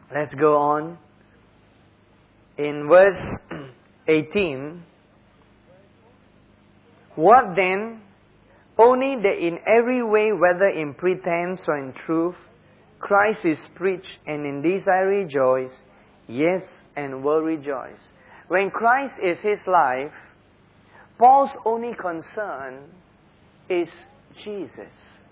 Let's go on. In verse 18, what then? Only that in every way, whether in pretense or in truth, Christ is preached, and in this I rejoice, yes, and will rejoice. When Christ is his life, Paul's only concern is Jesus.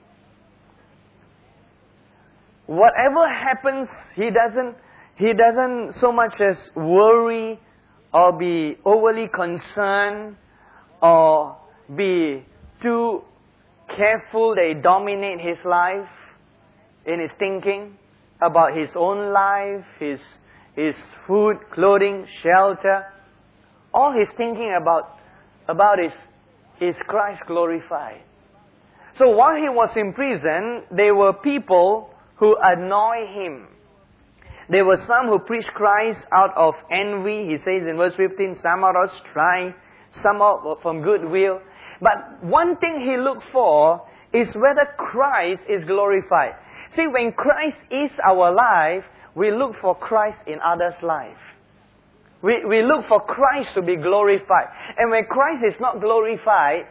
Whatever happens, he doesn't so much as worry or be overly concerned or be too careful that he dominate his life in his thinking about his own life, his food, clothing, shelter. All he's thinking about is Christ glorified. So while he was in prison, there were people who annoy him. There were some who preached Christ out of envy. He says in verse 15, some out of strife, some out from goodwill. But one thing he looked for is whether Christ is glorified. See, when Christ is our life, we look for Christ in others' life. We look for Christ to be glorified. And when Christ is not glorified,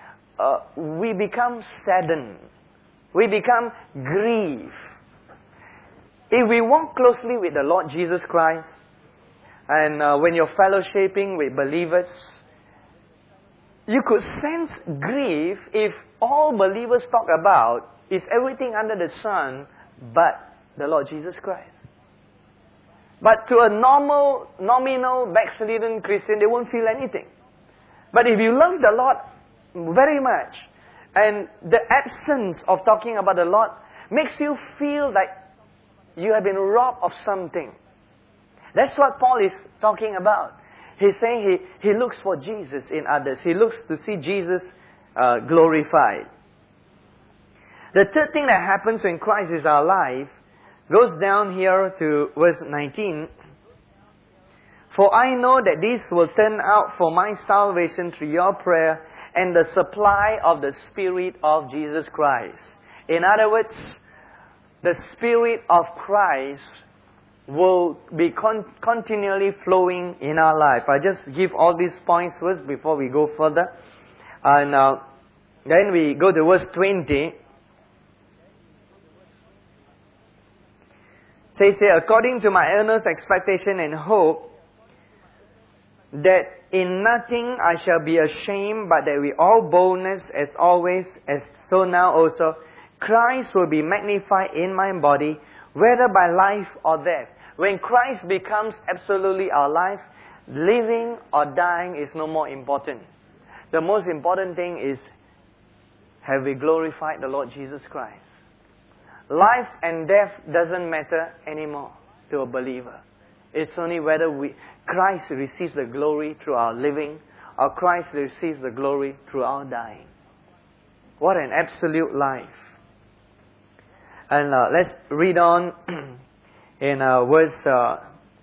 we become saddened. We become grieved. If we walk closely with the Lord Jesus Christ, and when you're fellowshipping with believers, you could sense grief if all believers talk about is everything under the sun but the Lord Jesus Christ. But to a nominal, backslidden Christian, they won't feel anything. But if you love the Lord very much, and the absence of talking about the Lord makes you feel like you have been robbed of something. That's what Paul is talking about. He's saying he looks for Jesus in others. He looks to see Jesus glorified. The third thing that happens when Christ is our life goes down here to verse 19. For I know that this will turn out for my salvation through your prayer and the supply of the Spirit of Jesus Christ. In other words, the Spirit of Christ will be continually flowing in our life. I just give all these points first before we go further. And then we go to verse 20. It says here, according to my earnest expectation and hope, that in nothing I shall be ashamed, but that with all boldness, as always, as so now also, Christ will be magnified in my body, whether by life or death. When Christ becomes absolutely our life, living or dying is no more important. The most important thing is, have we glorified the Lord Jesus Christ? Life and death doesn't matter anymore to a believer. It's only whether Christ receives the glory through our living or Christ receives the glory through our dying. What an absolute life. And let's read on in verse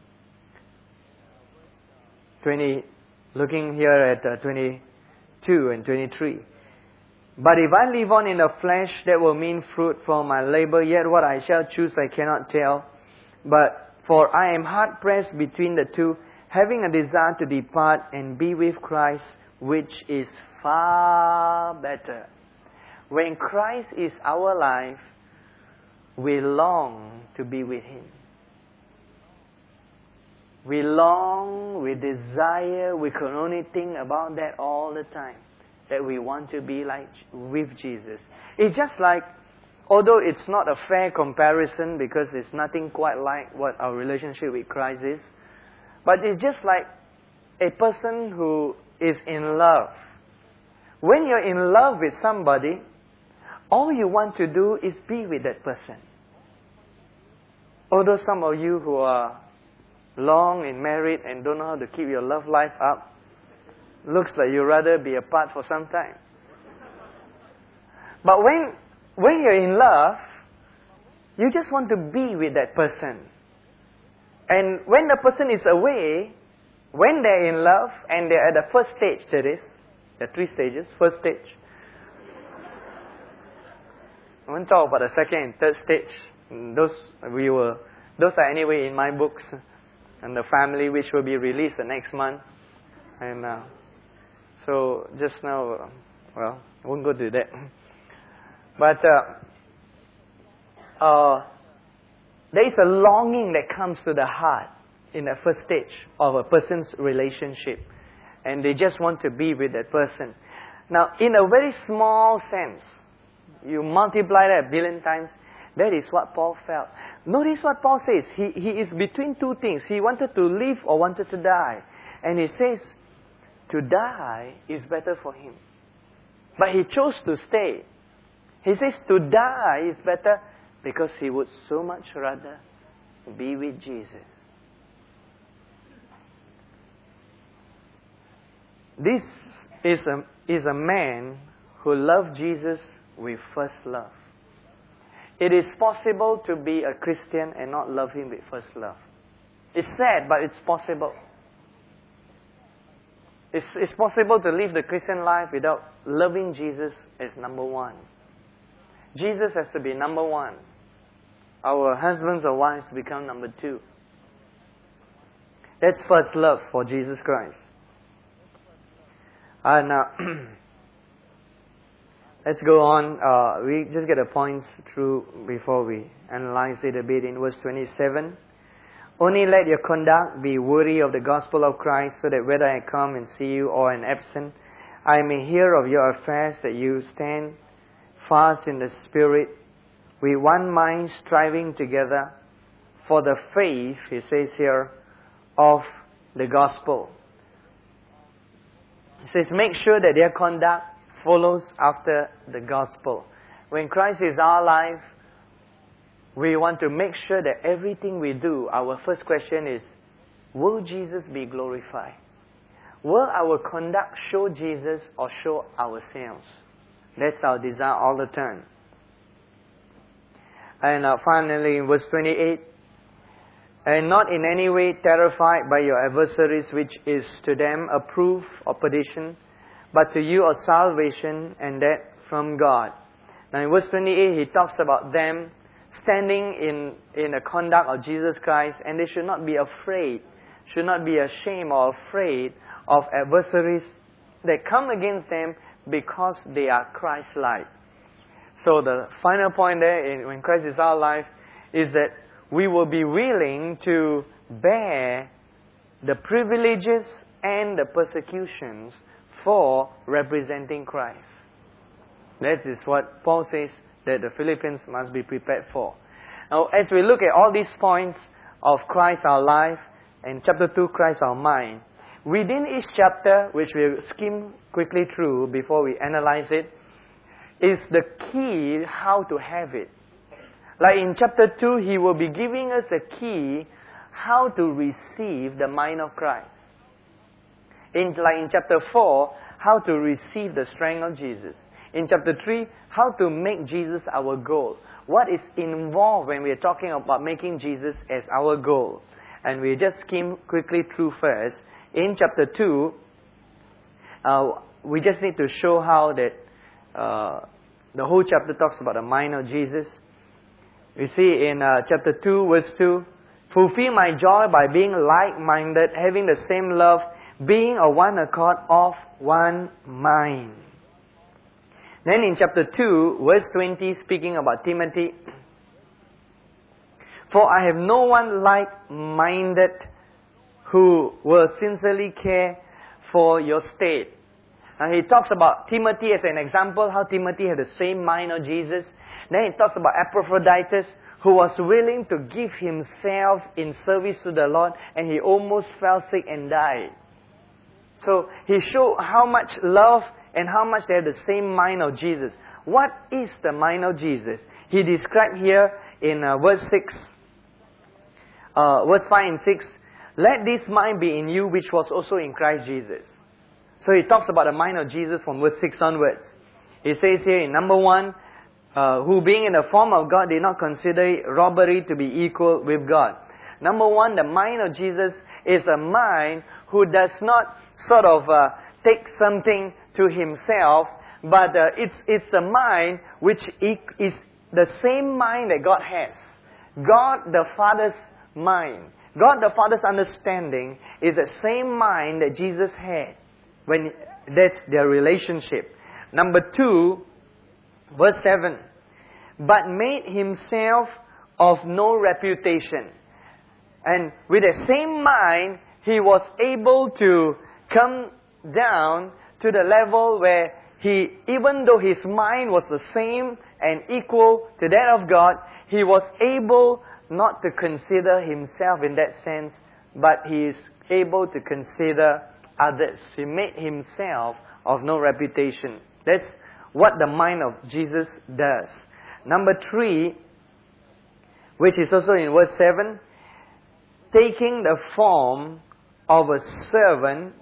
20, looking here at 22 and 23. But if I live on in the flesh, that will mean fruit for my labor. Yet what I shall choose I cannot tell. But for I am hard pressed between the two, having a desire to depart and be with Christ, which is far better. When Christ is our life, we long to be with Him. We long, we desire, we can only think about that all the time. That we want to be like with Jesus. It's just like, although it's not a fair comparison because it's nothing quite like what our relationship with Christ is, but it's just like a person who is in love. When you're in love with somebody, all you want to do is be with that person. Although some of you who are long and married and don't know how to keep your love life up, looks like you'd rather be apart for some time. But when you're in love, you just want to be with that person. And when the person is away, when they're in love and they're at the first stage, there are 3 stages. First stage. I won't talk about the second and third stage. Those we will Those are anyway in my books and the family, which will be released the next month. And so just now, well, I won't go to that. But there is a longing that comes to the heart in the first stage of a person's relationship. And they just want to be with that person. Now, in a very small sense, you multiply that 1 billion times, that is what Paul felt. Notice what Paul says. He is between two things. He wanted to live or wanted to die. And he says, to die is better for him. But he chose to stay. He says to die is better because he would so much rather be with Jesus. This is a man who loved Jesus with first love. It is possible to be a Christian and not love Him with first love. It's sad, but it's possible. It's possible to live the Christian life without loving Jesus as number one. Jesus has to be number one. Our husbands or wives become number two. That's first love for Jesus Christ. Now, let's go on. We just get the points through before we analyze it a bit in verse 27. Only let your conduct be worthy of the gospel of Christ, so that whether I come and see you or am absent, I may hear of your affairs, that you stand fast in the Spirit, with one mind striving together for the faith, he says here, of the gospel. He says, make sure that their conduct follows after the gospel. When Christ is our life, we want to make sure that everything we do, our first question is, will Jesus be glorified? Will our conduct show Jesus or show ourselves? That's our desire all the time. And finally, in verse 28, and not in any way terrified by your adversaries, which is to them a proof of perdition, but to you a salvation, and that from God. Now in verse 28, he talks about them standing in the conduct of Jesus Christ, and they should not be afraid, should not be ashamed or afraid of adversaries that come against them because they are Christ-like. So the final point there, when Christ is our life, is that we will be willing to bear the privileges and the persecutions for representing Christ. That is what Paul says that the Philippians must be prepared for. Now, as we look at all these points of Christ our life and chapter 2, Christ our mind, within each chapter, which we'll skim quickly through before we analyze it, is the key how to have it. Like in chapter 2, he will be giving us a key how to receive the mind of Christ. Like in chapter 4, how to receive the strength of Jesus. In chapter 3, how to make Jesus our goal. What is involved when we are talking about making Jesus as our goal. And we just skim quickly through first. In chapter 2, we just need to show how that the whole chapter talks about the mind of Jesus. We see in chapter 2, verse 2, fulfill my joy by being like-minded, having the same love, being of one accord, of one mind. Then in chapter 2, verse 20, speaking about Timothy, for I have no one like-minded who will sincerely care for your state. Now he talks about Timothy as an example, how Timothy had the same mind of Jesus. Then he talks about Epaphroditus, who was willing to give himself in service to the Lord, and he almost fell sick and died. So he showed how much love and how much they had the same mind of Jesus. What is the mind of Jesus? He described here in verse 6, verse 5 and 6, let this mind be in you which was also in Christ Jesus. So he talks about the mind of Jesus from verse 6 onwards. He says here in number 1, who being in the form of God did not consider robbery to be equal with God. Number 1, the mind of Jesus is a mind who does not sort of take something to himself, but it's the mind which is the same mind that God has. God the Father's mind, God the Father's understanding is the same mind that Jesus had. That's their relationship. Number 2, verse 7. But made himself of no reputation. And with the same mind, he was able to come down to the level where even though his mind was the same and equal to that of God, he was able not to consider himself in that sense, but he is able to consider others. He made himself of no reputation. That's what the mind of Jesus does. Number 3, which is also in verse 7, taking the form of a servant,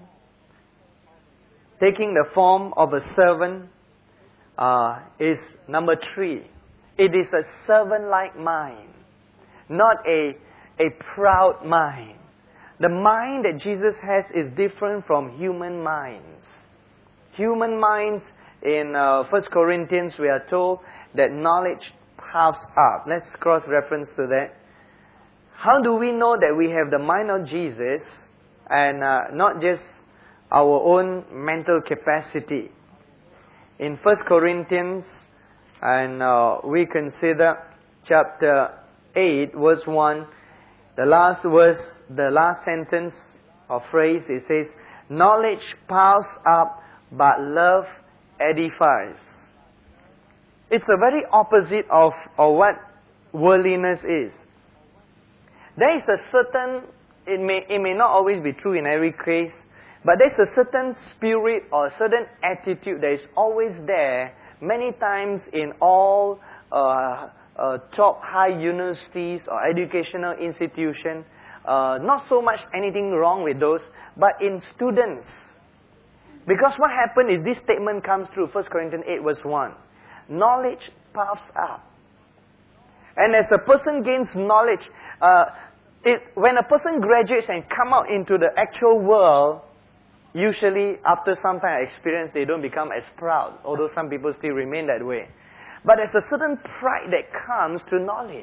is number 3. It is a servant-like mind, not a proud mind. The mind that Jesus has is different from human minds. Human minds, in 1 Corinthians, we are told that knowledge puffs up. Let's cross-reference to that. How do we know that we have the mind of Jesus and not just our own mental capacity? In 1 Corinthians, and we consider chapter 8, verse 1, the last verse, the last sentence or phrase, it says, knowledge puffs up, but love edifies. It's a very opposite of what worldliness is. There is a certain, it may not always be true in every case, but there's a certain spirit or a certain attitude that is always there, many times in all top high universities or educational institutions. Not so much anything wrong with those, but in students. Because what happened is this statement comes through 1 Corinthians 8 verse 1. Knowledge puffs up. And as a person gains knowledge, when a person graduates and come out into the actual world, usually after some time of experience, they don't become as proud, although some people still remain that way. But there's a certain pride that comes to knowledge.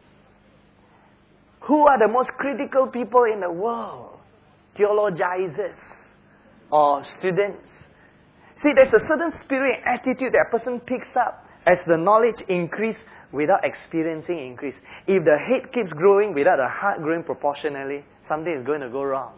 Who are the most critical people in the world? Theologizers or students. See, there's a certain spirit and attitude that a person picks up as the knowledge increases without experiencing increase. If the head keeps growing without the heart growing proportionally, something is going to go wrong.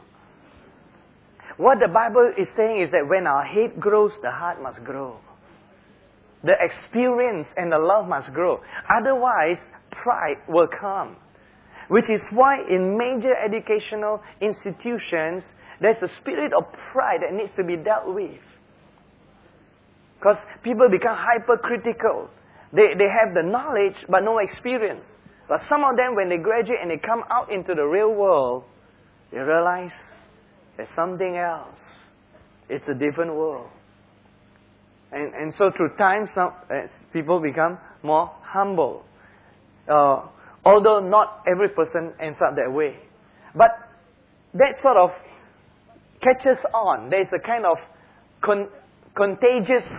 What the Bible is saying is that when our head grows, the heart must grow. The experience and the love must grow. Otherwise, pride will come. Which is why in major educational institutions, there's a spirit of pride that needs to be dealt with. Because people become hypercritical. They have the knowledge but no experience. But some of them, when they graduate and they come out into the real world, they realize there's something else. It's a different world. And so through time, people become more humble. Although not every person ends up that way. But that sort of catches on. There's a kind of contagious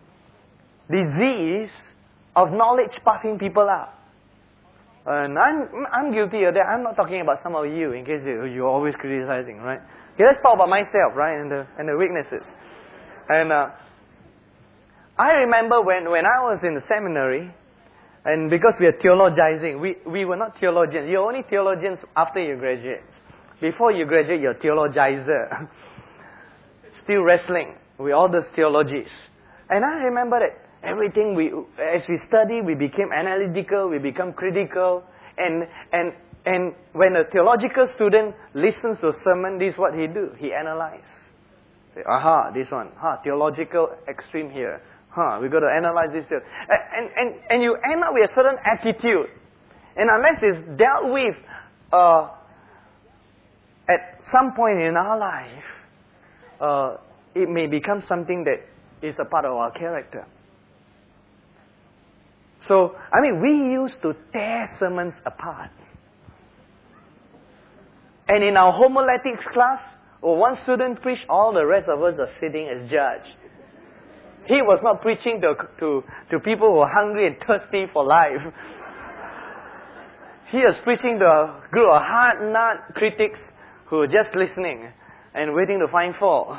disease of knowledge puffing people up. And I'm guilty of that. I'm not talking about some of you, in case you're always criticizing, right? Okay, let's talk about myself, right, and the weaknesses. And I remember when I was in the seminary, and because we are theologizing, we were not theologians. You're only theologians after you graduate. Before you graduate, you're theologizer. Still wrestling with all those theologies. And I remember that everything as we study, we became analytical, we become critical. And when a theological student listens to a sermon, this is what he do. He analyzes. Say, aha, this one. Theological extreme here. We've got to analyze this here. And you end up with a certain attitude. And unless it's dealt with at some point in our life, it may become something that is a part of our character. So, we used to tear sermons apart. And in our homiletics class, one student preached, all the rest of us are sitting as judge. He was not preaching to people who are hungry and thirsty for life. he was preaching to a group of hard nut critics who were just listening and waiting to find fault.